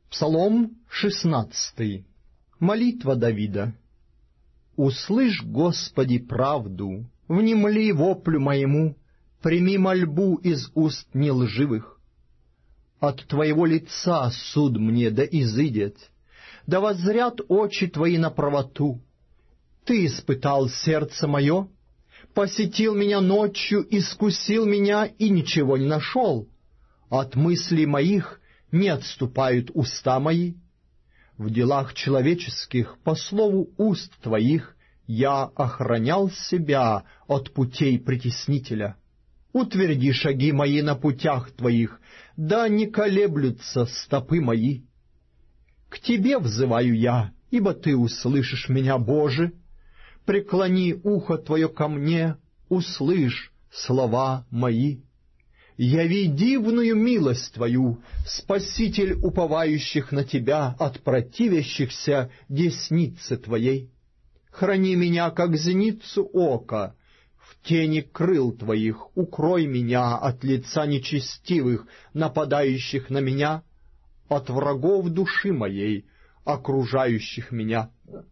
Псалом 16. Молитва Давида. «Услышь, Господи, правду, внемли воплю моему, прими мольбу из уст нелживых. От Твоего лица суд мне да изыдет, да воззрят очи Твои на правоту. Ты испытал сердце мое, посетил меня ночью, искусил меня и ничего не нашел. От мыслей моих не отступают уста мои. В делах человеческих, по слову уст Твоих, я охранял себя от путей притеснителя. Утверди шаги мои на путях Твоих, да не колеблются стопы мои. К Тебе взываю я, ибо Ты услышишь меня, Боже. Преклони ухо Твое ко мне, услышь слова мои. Яви дивную милость Твою, Спаситель уповающих на Тебя от противящихся десницы Твоей. Храни меня, как зеницу ока, в тени крыл Твоих укрой меня от лица нечестивых, нападающих на меня, от врагов души моей, окружающих меня.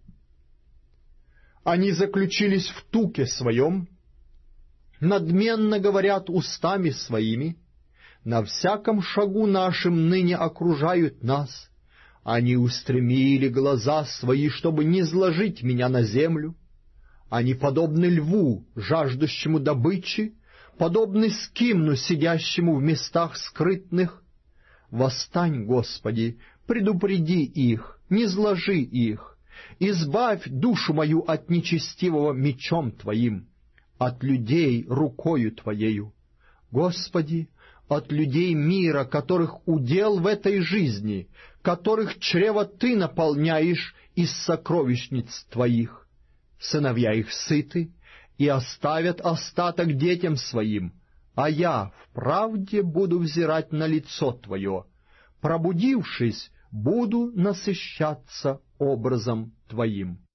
Они заключились в туке своем, надменно говорят устами своими, на всяком шагу нашим ныне окружают нас. Они устремили глаза свои, чтобы не сложить меня на землю. Они подобны льву, жаждущему добычи, подобны скимну, сидящему в местах скрытных. Восстань, Господи, предупреди их, не сложи их, избавь душу мою от нечестивого мечом Твоим, от людей рукою Твоею. Господи, от людей мира, которых удел в этой жизни, которых чрево Ты наполняешь из сокровищниц Твоих. Сыновья их сыты и оставят остаток детям своим, а я в правде буду взирать на лицо Твое, пробудившись, буду насыщаться образом Твоим».